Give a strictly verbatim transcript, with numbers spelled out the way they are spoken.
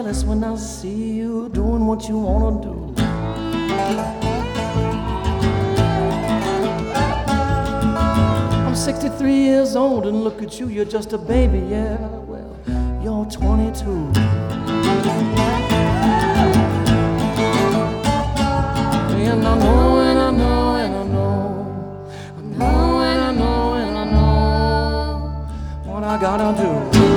Jealous when I see you doing what you wanna do. I'm sixty-three years old and look at you, you're just a baby, yeah. Well, you're twenty-two. And I know, and I know, and I know, I know, and I know, and I know what I gotta do.